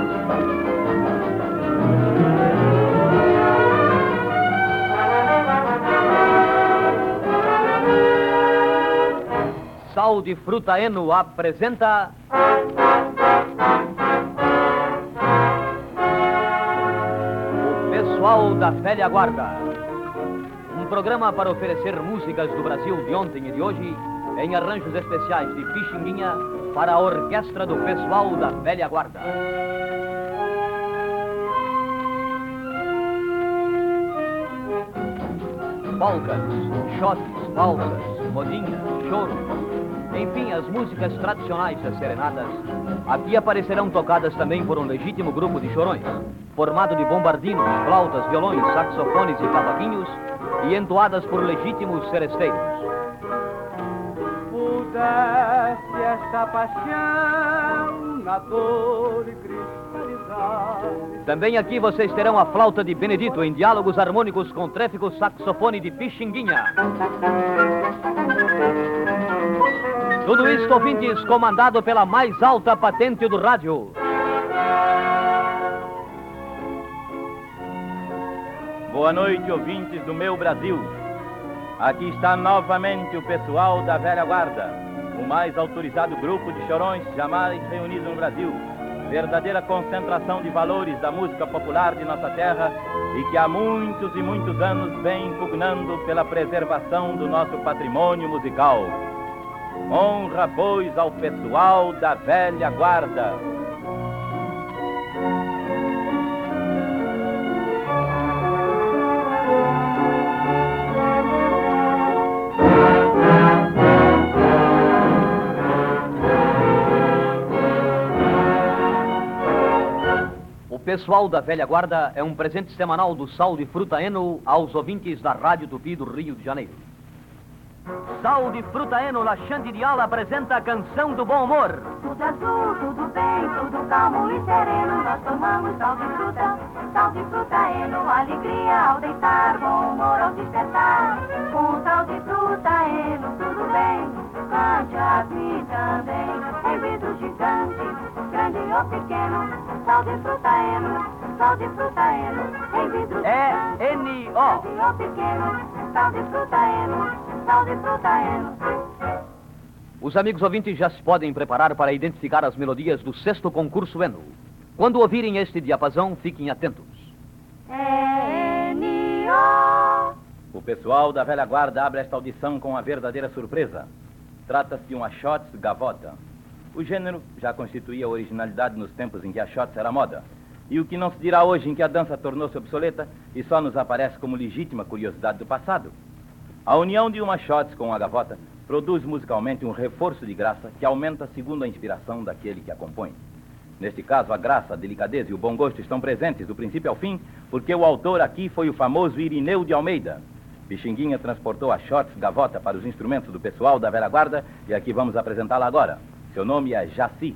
Sal de Fruta Eno apresenta o Pessoal da Velha Guarda, um programa para oferecer músicas do Brasil de ontem e de hoje em arranjos especiais de Pixinguinha para a orquestra do Pessoal da Velha Guarda. Polcas, shotes, valsas, modinhas, choros, enfim, as músicas tradicionais das serenatas aqui aparecerão tocadas também por um legítimo grupo de chorões, formado de bombardinos, flautas, violões, saxofones e cavaquinhos, e entoadas por legítimos seresteiros. Pudesse esta paixão na dor cristalizar. Também aqui vocês terão a flauta de Benedito em diálogos harmônicos com tréfico saxofone de Pixinguinha. Tudo isto, ouvintes, comandado pela mais alta patente do rádio. Boa noite, ouvintes do meu Brasil. Aqui está novamente o pessoal da Velha Guarda, o mais autorizado grupo de chorões jamais reunido no Brasil. Verdadeira concentração de valores da música popular de nossa terra e que há muitos e muitos anos vem impugnando pela preservação do nosso patrimônio musical. Honra, pois, ao pessoal da Velha Guarda. O Pessoal da Velha Guarda é um presente semanal do Sal de Fruta Eno aos ouvintes da Rádio Tupi do Rio de Janeiro. Sal de Fruta Eno, Laxante de Ala, apresenta a Canção do Bom Humor. Tudo azul, tudo bem, tudo calmo e sereno. Nós tomamos sal de fruta Eno. Alegria ao deitar, bom humor ao despertar. Com sal de fruta Eno, tudo bem. Cante assim também, em vidro gigante, grande ou pequeno. Sal de fruta Eno, em vidro gigante, E-N-O. grande ou pequeno. Sal de fruta Eno. Os amigos ouvintes já se podem preparar para identificar as melodias do 6º concurso Eno. Quando ouvirem este diapasão, fiquem atentos. N-O. O pessoal da Velha Guarda abre esta audição com uma verdadeira surpresa. Trata-se de um Axotes Gavota. O gênero já constituía originalidade nos tempos em que a Axotes era moda. E o que não se dirá hoje em que a dança tornou-se obsoleta e só nos aparece como legítima curiosidade do passado. A união de uma Axotes com uma gavota produz musicalmente um reforço de graça que aumenta segundo a inspiração daquele que a compõe. Neste caso, a graça, a delicadeza e o bom gosto estão presentes do princípio ao fim, porque o autor aqui foi o famoso Irineu de Almeida. Pixinguinha transportou a Axotes Gavota para os instrumentos do pessoal da Velha Guarda e aqui vamos apresentá-la agora. Seu nome é Jaci.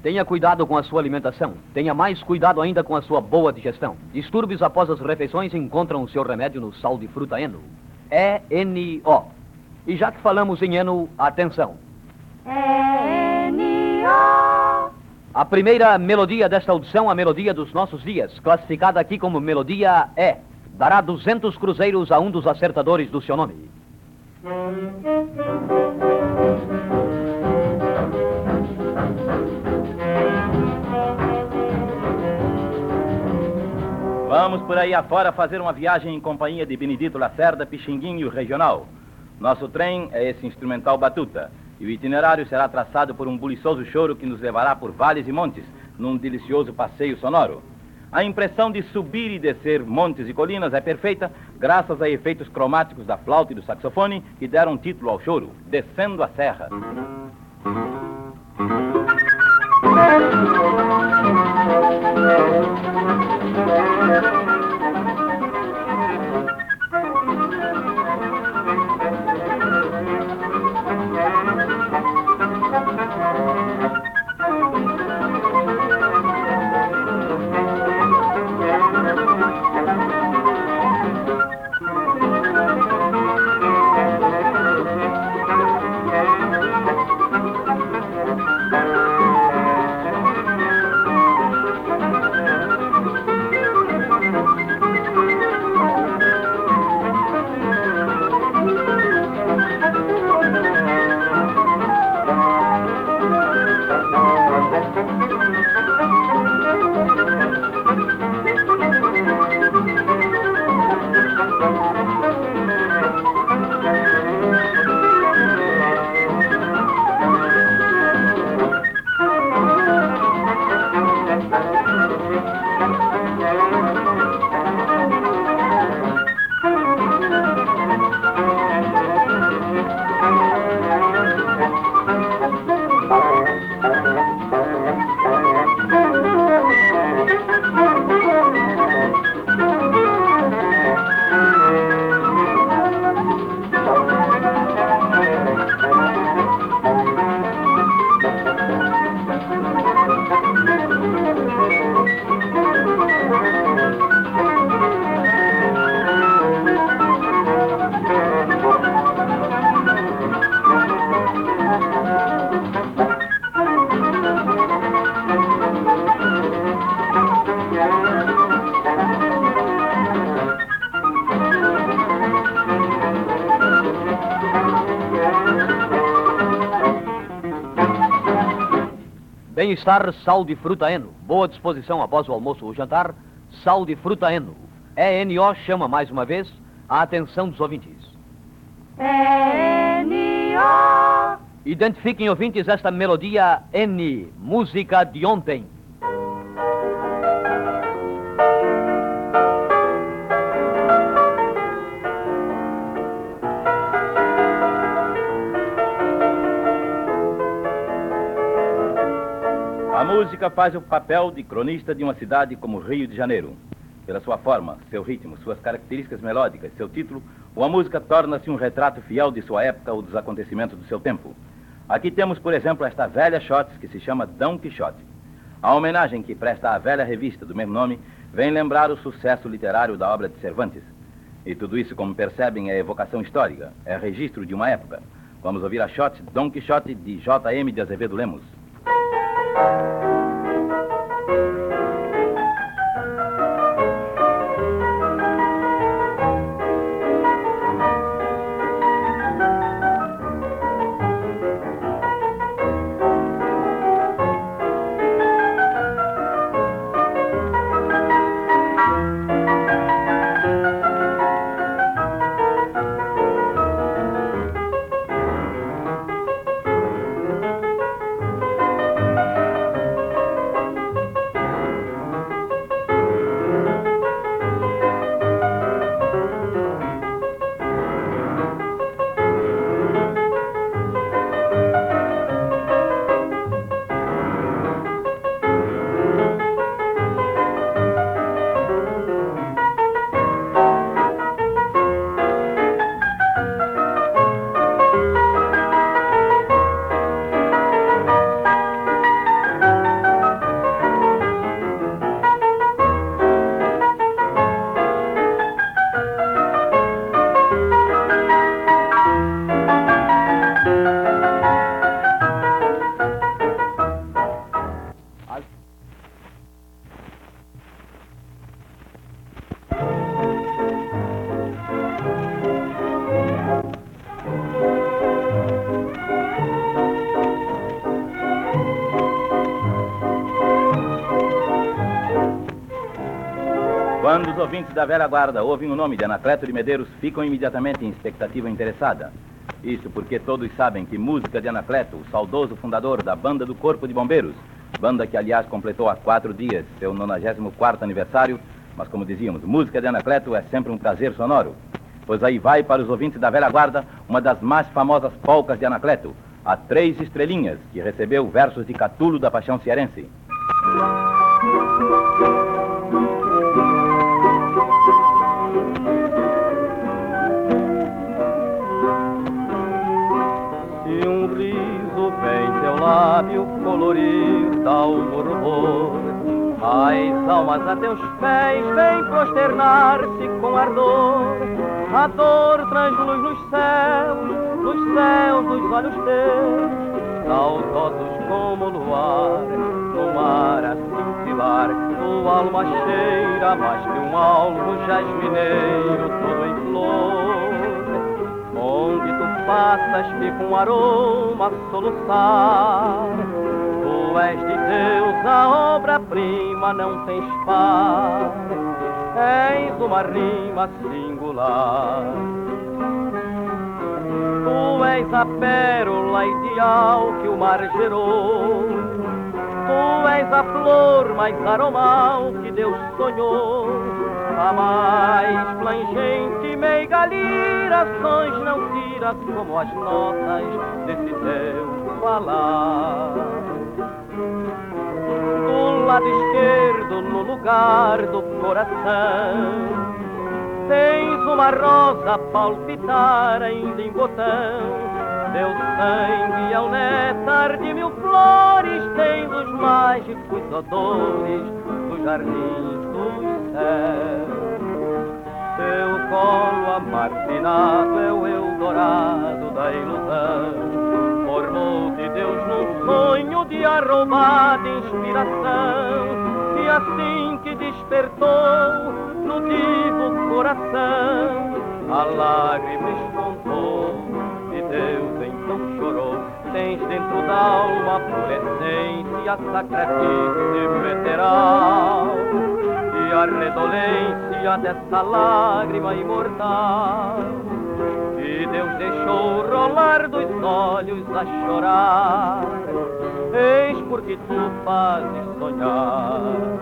Tenha cuidado com a sua alimentação. Tenha mais cuidado ainda com a sua boa digestão. Distúrbios após as refeições encontram o seu remédio no sal de fruta Eno. E-N-O. E já que falamos em Eno, atenção. N-O. A primeira melodia desta audição, a melodia dos nossos dias, classificada aqui como melodia E, dará 200 cruzeiros a um dos acertadores do seu nome. Vamos por aí afora fazer uma viagem em companhia de Benedito Lacerda, Pixinguinho Regional. Nosso trem é esse instrumental batuta, e o itinerário será traçado por um buliçoso choro que nos levará por vales e montes, num delicioso passeio sonoro. A impressão de subir e descer montes e colinas é perfeita, graças a efeitos cromáticos da flauta e do saxofone, que deram título ao choro, Descendo a Serra. Bem-estar, sal de fruta Eno. Boa disposição após o almoço ou jantar, sal de fruta Eno. E-N-O chama mais uma vez a atenção dos ouvintes. N-O. Identifiquem, ouvintes, esta melodia N, música de ontem. A música faz o papel de cronista de uma cidade como Rio de Janeiro. Pela sua forma, seu ritmo, suas características melódicas, seu título, uma música torna-se um retrato fiel de sua época ou dos acontecimentos do seu tempo. Aqui temos, por exemplo, esta velha shot que se chama Dom Quixote. A homenagem que presta à velha revista do mesmo nome vem lembrar o sucesso literário da obra de Cervantes. E tudo isso, como percebem, é evocação histórica, é registro de uma época. Vamos ouvir a shot Dom Quixote de J.M. de Azevedo Lemos. Quando os ouvintes da velha guarda ouvem o nome de Anacleto de Medeiros, ficam imediatamente em expectativa interessada. Isso porque todos sabem que música de Anacleto, o saudoso fundador da Banda do Corpo de Bombeiros, banda que, aliás, completou há 4 dias seu 94º aniversário, mas, como dizíamos, música de Anacleto é sempre um prazer sonoro. Pois aí vai para os ouvintes da velha guarda uma das mais famosas polcas de Anacleto, a 3 Estrelinhas, que recebeu versos de Catulo da Paixão Cearense. Se um riso vem teu lábio colorir tal rubor, as almas a teus pés vêm prosternar-se com ardor. A dor transluz nos céus dos olhos teus, saudosos como o luar, no mar a cintilar. Tua alma cheira mais que um alvo jasmineiro todo em flor. Onde tu passas fica um aroma a soluçar. Tu és de Deus a obra-prima, não tens par. És uma rima singular. Tu és a pérola ideal que o mar gerou. Tu és a flor mais aromal que Deus sonhou. A mais plangente meiga lira, sons não tira como as notas desse teu falar. Do lado esquerdo, no lugar do coração, tens uma rosa a palpitar ainda em botão. Teu sangue é o néctar de 1000 flores, tens os mágicos odores dos jardins do céu. Teu colo amarfinado é o Eldorado da ilusão. Formou-te Deus num sonho de arrombada inspiração, e assim que despertou no divo coração, a lágrima espontou e Deus então chorou. Tens dentro da alma a fluorescência sacratíssima veteral, e a redolência dessa lágrima imortal. E Deus deixou rolar dos olhos a chorar, eis porque tu fazes sonhar.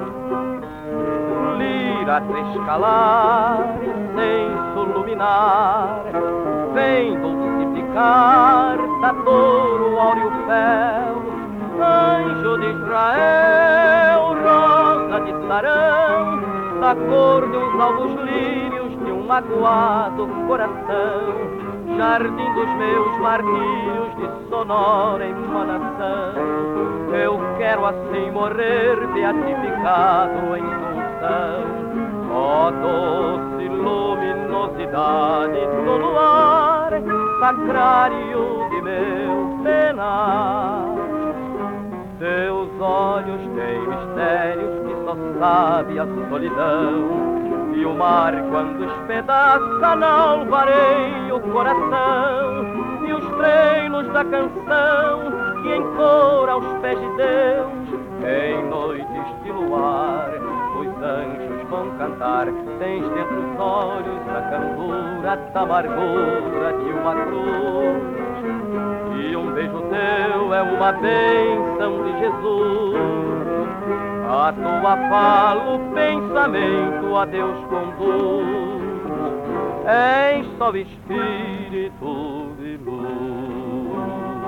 Lira a trescalar, incenso luminar, vem dulcificar da dor o áureo fel. Anjo de Israel, rosa de sarão, da cor de uns alvos lírios de um magoado coração. Jardim dos meus martírios de sonora emanação, eu quero assim morrer beatificado em unção. Ó doce luminosidade do luar, sacrário de meu penar. Teus olhos têm mistérios que só sabe a solidão, e o mar quando espedaça não vareia o coração. E os treinos da canção que encora aos pés de Deus, em noites de luar os anjos vão cantar. Tens dentro os olhos a candura da amargura de uma cruz, e um beijo teu é uma bênção de Jesus. A tua fala, o pensamento a Deus conduz, és só espírito de luz.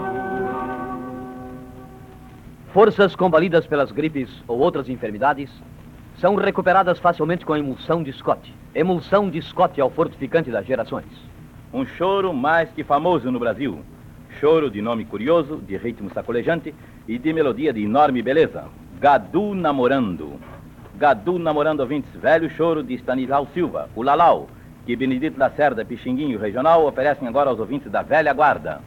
Forças combalidas pelas gripes ou outras enfermidades são recuperadas facilmente com a emulsão de Scott. Emulsão de Scott é o fortificante das gerações. Um choro mais que famoso no Brasil. Choro de nome curioso, de ritmo sacolejante e de melodia de enorme beleza. Gadu Namorando. Gadu Namorando, ouvintes, velho choro de Stanislau Silva, o Lalau, que Benedito Lacerda, Pixinguinho Regional oferecem agora aos ouvintes da velha guarda.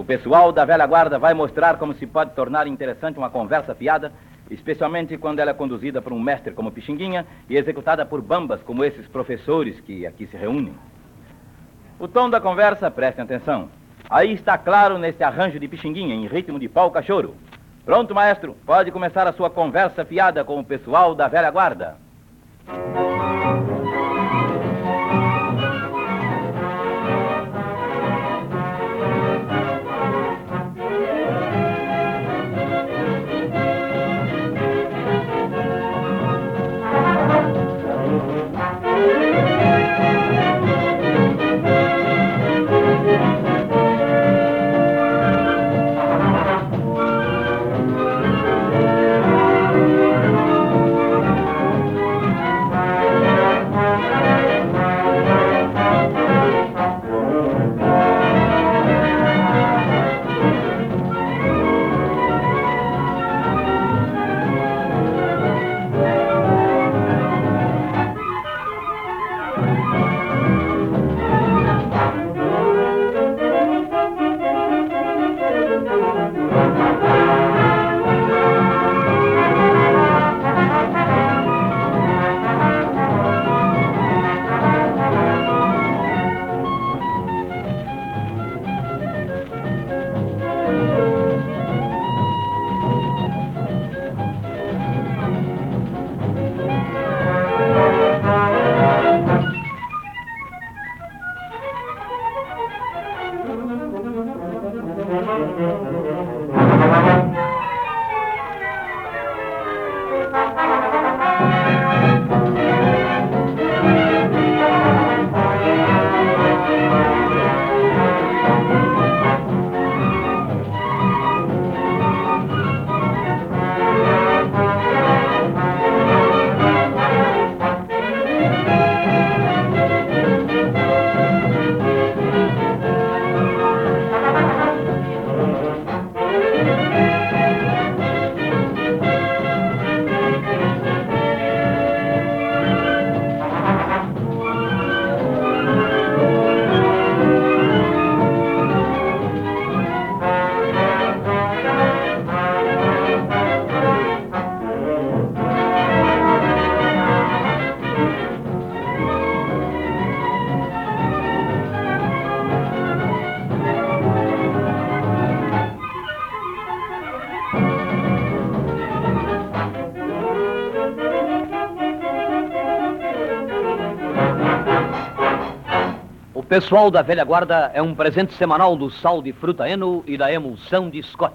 pessoal da velha guarda vai mostrar como se pode tornar interessante uma conversa fiada, especialmente quando ela é conduzida por um mestre como Pixinguinha e executada por bambas como esses professores que aqui se reúnem. O tom da conversa, prestem atenção. Aí está claro neste arranjo de Pixinguinha, em ritmo de pau-cachorro. Pronto, maestro, pode começar a sua conversa fiada com o pessoal da velha guarda. O pessoal da velha guarda é um presente semanal do sal de fruta Eno e da emulsão de Scott.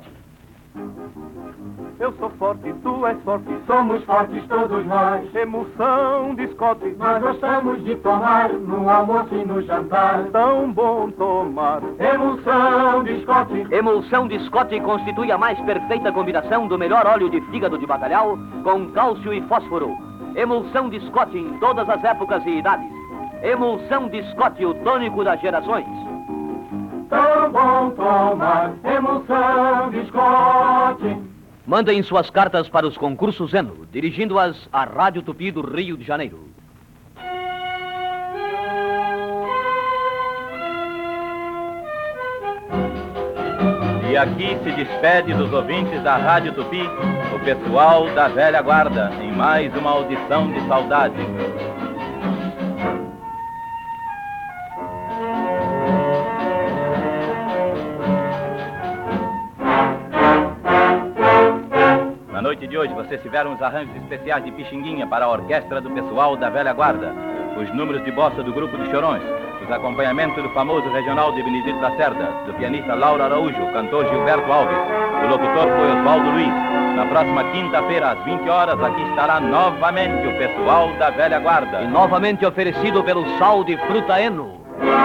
Eu sou forte, tu és forte, somos fortes todos nós. Emulsão de Scott, nós gostamos de tomar no almoço e no jantar. Tão bom tomar emulsão de Scott. Emulsão de Scott constitui a mais perfeita combinação do melhor óleo de fígado de bacalhau com cálcio e fósforo. Emulsão de Scott em todas as épocas e idades. Emulsão de Scott, o tônico das gerações. Tão bom tomar emulsão de Scott. Mandem suas cartas para os concursos Eno, dirigindo-as à Rádio Tupi do Rio de Janeiro. E aqui se despede dos ouvintes da Rádio Tupi o pessoal da velha guarda em mais uma audição de saudade. Na noite de hoje, vocês tiveram os arranjos especiais de Pixinguinha para a orquestra do pessoal da velha guarda, os números de bossa do grupo de Chorões, os acompanhamentos do famoso regional de Benedito Lacerda, do pianista Laura Araújo, cantor Gilberto Alves, o locutor foi Oswaldo Luiz. Na próxima quinta-feira, às 20 horas, aqui estará novamente o pessoal da velha guarda. E novamente oferecido pelo sal de fruta Eno.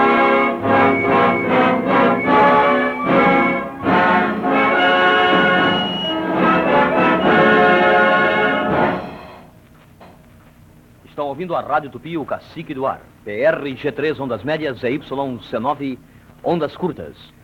Estão ouvindo a Rádio Tupi, o Cacique do Ar. PRG3 ondas médias, EYC9 ondas curtas.